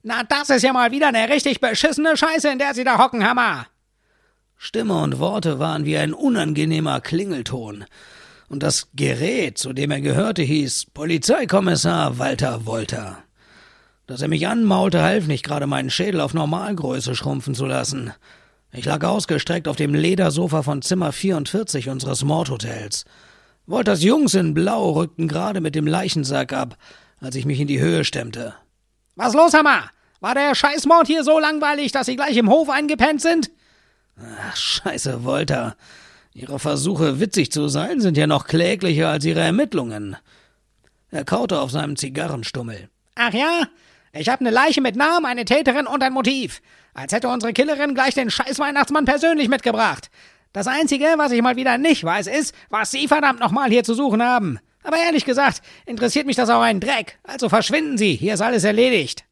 Na, das ist ja mal wieder eine richtig beschissene Scheiße, in der Sie da hocken, Hammer! Stimme und Worte waren wie ein unangenehmer Klingelton. Und das Gerät, zu dem er gehörte, hieß Polizeikommissar Walter Wolter. Dass er mich anmaulte, half nicht gerade, meinen Schädel auf Normalgröße schrumpfen zu lassen. Ich lag ausgestreckt auf dem Ledersofa von Zimmer 44 unseres Mordhotels. Wolters Jungs in Blau rückten gerade mit dem Leichensack ab, als ich mich in die Höhe stemmte. »Was los, Hammer? War der Scheißmord hier so langweilig, dass Sie gleich im Hof eingepennt sind?« »Ach, scheiße, Wolter. Ihre Versuche, witzig zu sein, sind ja noch kläglicher als Ihre Ermittlungen.« Er kaute auf seinem Zigarrenstummel. »Ach ja? Ich habe eine Leiche mit Namen, eine Täterin und ein Motiv. Als hätte unsere Killerin gleich den Scheiß-Weihnachtsmann persönlich mitgebracht. Das Einzige, was ich mal wieder nicht weiß, ist, was Sie verdammt nochmal hier zu suchen haben. Aber ehrlich gesagt, interessiert mich das auch einen Dreck. Also verschwinden Sie, hier ist alles erledigt.«